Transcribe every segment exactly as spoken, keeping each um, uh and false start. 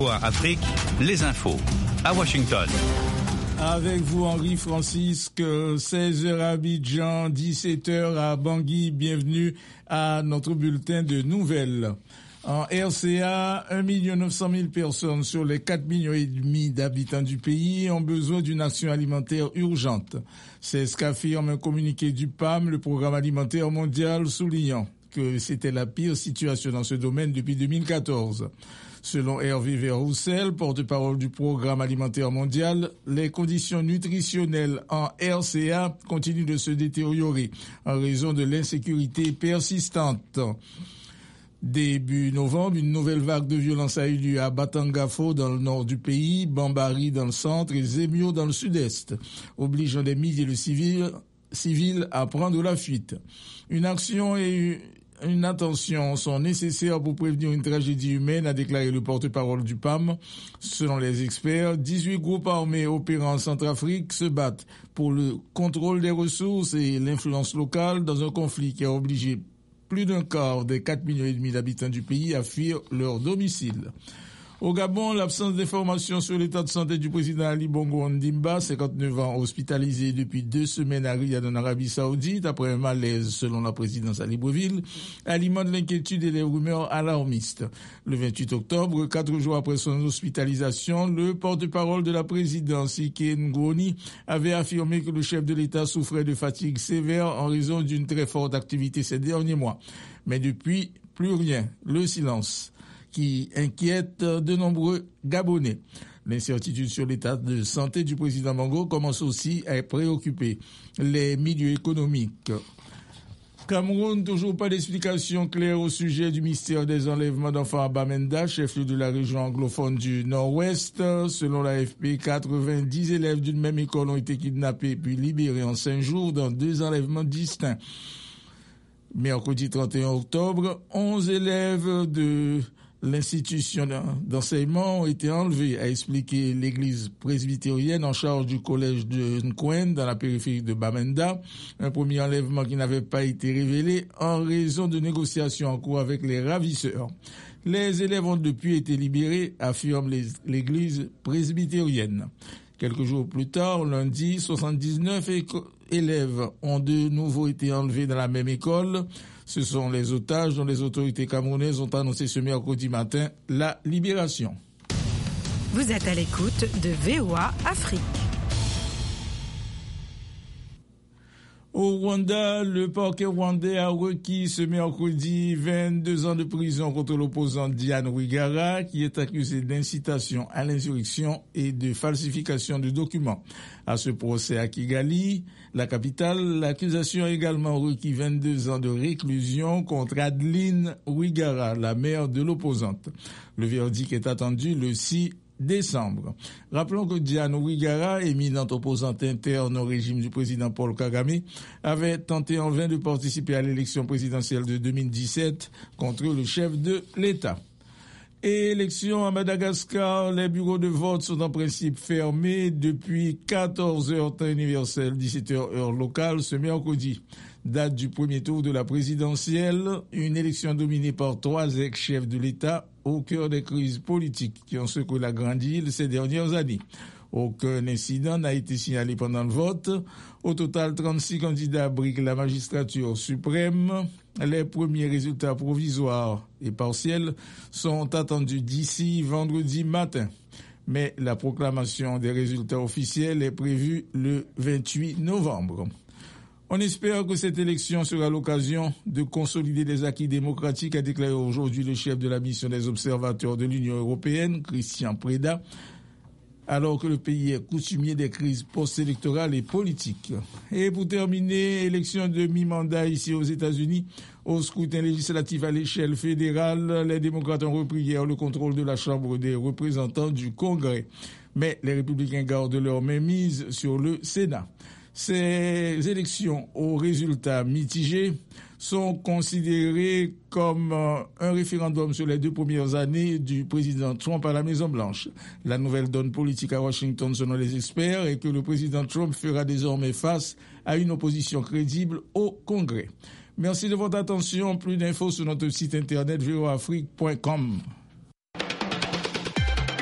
Afrique, les infos à Washington. Avec vous, Henri Francisque, seize heures à Abidjan, dix-sept heures à Bangui. Bienvenue à notre bulletin de nouvelles. En R C A, un million neuf cent mille personnes sur les quatre millions et demi d'habitants du pays ont besoin d'une action alimentaire urgente. C'est ce qu'affirme un communiqué du P A M, le Programme alimentaire mondial, soulignant que c'était la pire situation dans ce domaine depuis deux mille quatorze. Selon Hervé Verroussel, porte-parole du Programme alimentaire mondial, les conditions nutritionnelles en R C A continuent de se détériorer en raison de l'insécurité persistante. Début novembre, une nouvelle vague de violence a eu lieu à Batangafo dans le nord du pays, Bambari dans le centre et Zemio dans le sud-est, obligeant des milliers de civils, civils à prendre la fuite. Une action et une attention sont nécessaires pour prévenir une tragédie humaine, a déclaré le porte-parole du P A M. Selon les experts, dix-huit groupes armés opérant en Centrafrique se battent pour le contrôle des ressources et l'influence locale dans un conflit qui a obligé plus d'un quart des quatre millions et demi d'habitants du pays à fuir leur domicile. Au Gabon, l'absence d'informations sur l'état de santé du président Ali Bongo Ondimba, cinquante-neuf ans, hospitalisé depuis deux semaines à Riyad en Arabie Saoudite après un malaise selon la présidence à Libreville, alimente l'inquiétude et les rumeurs alarmistes. Le vingt-huit octobre, quatre jours après son hospitalisation, le porte-parole de la présidence, Ike Ngoni, avait affirmé que le chef de l'État souffrait de fatigue sévère en raison d'une très forte activité ces derniers mois. Mais depuis, plus rien, le silence, qui inquiète de nombreux Gabonais. L'incertitude sur l'état de santé du président Bongo commence aussi à préoccuper les milieux économiques. Cameroun, toujours pas d'explication claire au sujet du mystère des enlèvements d'enfants à Bamenda, chef-lieu de la région anglophone du Nord-Ouest. Selon l'A F P, quatre-vingt-dix élèves d'une même école ont été kidnappés puis libérés en cinq jours dans deux enlèvements distincts. Mercredi trente et un octobre, onze élèves de l'institution d'enseignement ont été enlevés, a expliqué l'église presbytérienne en charge du collège de Nkwen dans la périphérie de Bamenda. Un premier enlèvement qui n'avait pas été révélé en raison de négociations en cours avec les ravisseurs. Les élèves ont depuis été libérés, affirme les, l'église presbytérienne. Quelques jours plus tard, lundi, soixante-dix-neuf éco- élèves ont de nouveau été enlevés dans la même école. Ce sont les otages dont les autorités camerounaises ont annoncé ce mercredi matin la libération. Vous êtes à l'écoute de V O A Afrique. Au Rwanda, le parquet rwandais a requis ce mercredi vingt-deux ans de prison contre l'opposant Diane Rwigara, qui est accusé d'incitation à l'insurrection et de falsification de documents. À ce procès à Kigali, la capitale, l'accusation a également requis vingt-deux ans de réclusion contre Adeline Rwigara, la mère de l'opposante. Le verdict est attendu le six décembre. Rappelons que Diane Rwigara, éminente opposante interne au régime du président Paul Kagame, avait tenté en vain de participer à l'élection présidentielle de deux mille dix-sept contre le chef de l'État. Et élection à Madagascar, les bureaux de vote sont en principe fermés depuis quatorze heures temps universel, dix-sept heures heure locale ce mercredi. Date du premier tour de la présidentielle, une élection dominée par trois ex-chefs de l'État au cœur des crises politiques qui ont secoué la grande île ces dernières années. Aucun incident n'a été signalé pendant le vote. Au total, trente-six candidats briquent la magistrature suprême. Les premiers résultats provisoires et partiels sont attendus d'ici vendredi matin. Mais la proclamation des résultats officiels est prévue le vingt-huit novembre. On espère que cette élection sera l'occasion de consolider les acquis démocratiques, a déclaré aujourd'hui le chef de la mission des observateurs de l'Union européenne, Christian Preda, alors que le pays est coutumier des crises post-électorales et politiques. Et pour terminer, élection de mi-mandat ici aux États-Unis, au scrutin législatif à l'échelle fédérale, les démocrates ont repris hier le contrôle de la Chambre des représentants du Congrès. Mais les républicains gardent leur mainmise sur le Sénat. Ces élections aux résultats mitigés sont considérées comme un référendum sur les deux premières années du président Trump à la Maison-Blanche. La nouvelle donne politique à Washington, selon les experts, est que le président Trump fera désormais face à une opposition crédible au Congrès. Merci de votre attention. Plus d'infos sur notre site internet v o afrique point com.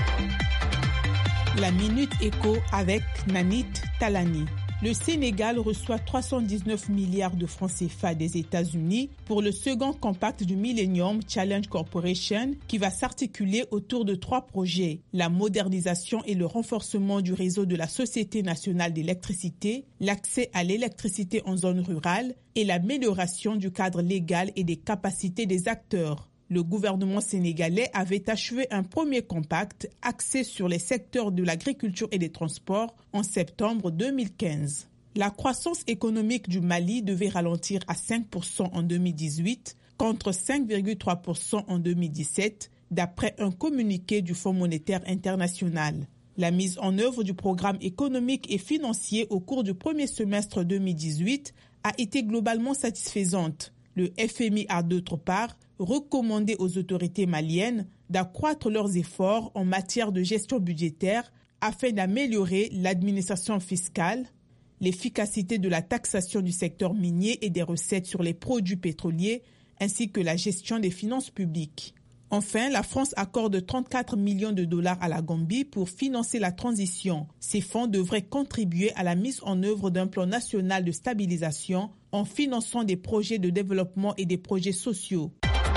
La Minute Éco avec Nanit Talani. Le Sénégal reçoit trois cent dix-neuf milliards de francs C F A des États-Unis pour le second compact du Millennium Challenge Corporation qui va s'articuler autour de trois projets. La modernisation et le renforcement du réseau de la Société nationale d'électricité, l'accès à l'électricité en zone rurale et l'amélioration du cadre légal et des capacités des acteurs. Le gouvernement sénégalais avait achevé un premier compact axé sur les secteurs de l'agriculture et des transports en septembre deux mille quinze. La croissance économique du Mali devait ralentir à cinq pour cent en deux mille dix-huit contre cinq virgule trois pour cent en deux mille dix-sept, d'après un communiqué du Fonds monétaire international. La mise en œuvre du programme économique et financier au cours du premier semestre deux mille dix-huit a été globalement satisfaisante. Le F M I a d'autre part recommandé aux autorités maliennes d'accroître leurs efforts en matière de gestion budgétaire afin d'améliorer l'administration fiscale, l'efficacité de la taxation du secteur minier et des recettes sur les produits pétroliers, ainsi que la gestion des finances publiques. Enfin, la France accorde trente-quatre millions de dollars à la Gambie pour financer la transition. Ces fonds devraient contribuer à la mise en œuvre d'un plan national de stabilisation en finançant des projets de développement et des projets sociaux.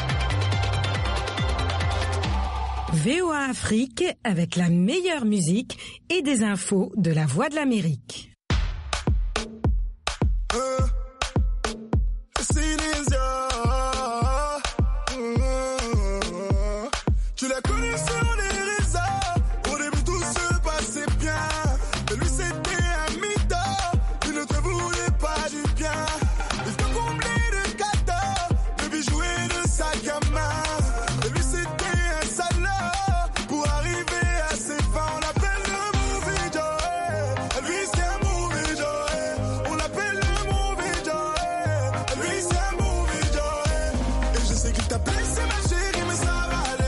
V O A Afrique avec la meilleure musique et des infos de la Voix de l'Amérique. Euh, tu l'as connu sur les réseaux, au début tout se passait bien, mais lui c'était un mytho, il ne te voulait pas du bien, il te comblait de cadeaux, de bijoux et de sacs à main, et lui c'était un salaud, pour arriver à ses fins, on l'appelle le Movie Joe, et lui c'est un Movie Joe, on l'appelle le Movie Joe, et lui c'est un Movie Joe, et je sais qu'il t'a blessé ma chérie, mais ça va aller.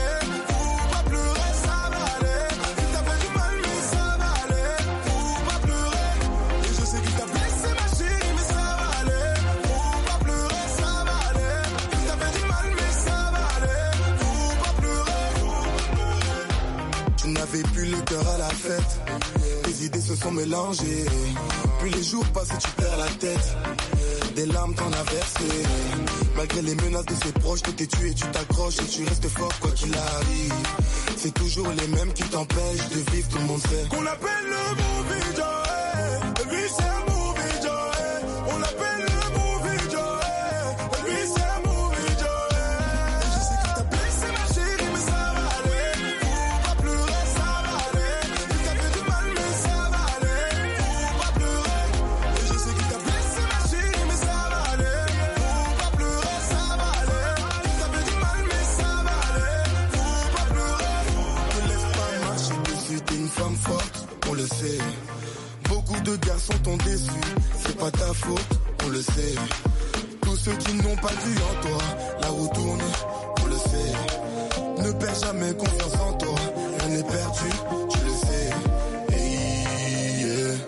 N'avais plus le cœur à la fête, les idées se sont mélangées, puis les jours passent et tu perds la tête, des larmes t'en as versé, malgré les menaces de ses proches, tu t'es tué, tu t'accroches et tu restes fort quoi qu'il arrive, c'est toujours les mêmes qui t'empêchent de vivre, tout le monde sait qu'on appelle le Movie Joe, lui c'est un Movie Joe, on l'appelle le Movie Joe, lui c'est un Movie Joe, et je sais que t'as blessé ma chérie mais ça va aller, faut pas pleurer, ça va aller, il t'a fait du mal mais ça va aller, faut pas pleurer, et je sais que t'as blessé ma chérie mais ça va aller, faut pas pleurer, ça va aller, il t'a fait du mal mais ça va aller, faut pas pleurer, ne laisse pas marcher dessus, t'es une femme forte, on le sait. Beaucoup de garçons t'ont déçu, c'est pas ta faute, on le sait. Tous ceux qui n'ont pas cru en toi, la roue tourne, on le sait. Ne perds jamais confiance en toi, rien n'est perdu, tu le sais. Hey,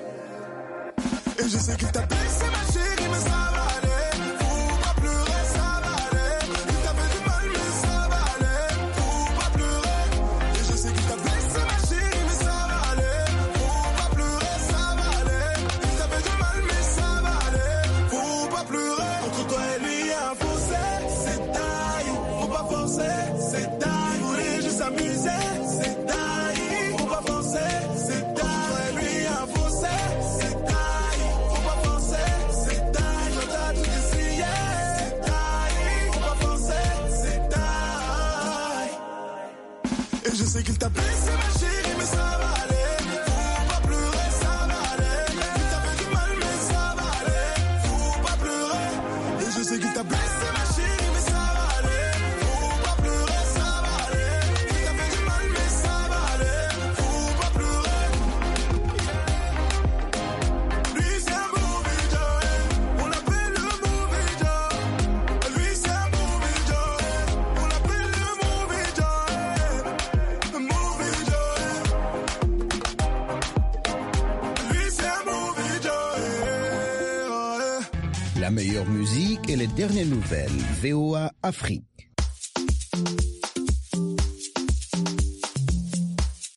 yeah. Et je sais qu'il t'a blessé ma chérie, mais ça va aller. Faut pas pleurer, ça va aller. Il t'a fait du mal, mais ça va aller. Faut pas pleurer. Et je sais qu'il t'a blessé ma chérie, mais ça va aller. Faut pas pleurer, ça va aller. Il t'a fait du mal, mais ça va aller. Faut pas pleurer. Entre toi et lui, y'a un fossé. C'est taille, faut pas forcer. C'est taille, vous voulez juste s'amuser. C'est taille, faut pas forcer. C'est taille, entre toi et lui, y'a un fossé. C'est taille, faut pas forcer. C'est taille, on t'a tout essayé. C'est taille, faut pas forcer. C'est taille. Et je sais qu'il t'a blessé ma chérie, mais ça va aller. Faut pas pleurer, ça va aller. Il t'a fait du mal, mais ça va aller. Faut pas pleurer. Et je sais qu'il t'a blessé ma chérie, mais ça va aller. Faut pas pleurer, ça va aller. Il t'a fait du mal, mais ça va aller. Faut pas pleurer. Lui c'est un Movie Joe, on l'appelle le Movie Joe. Lui c'est un Movie Joe, on l'appelle le Movie Joe. Le Movie Joe. Lui c'est un Movie Joe. La meilleure musique et les dernières nouvelles. V O A Afrique.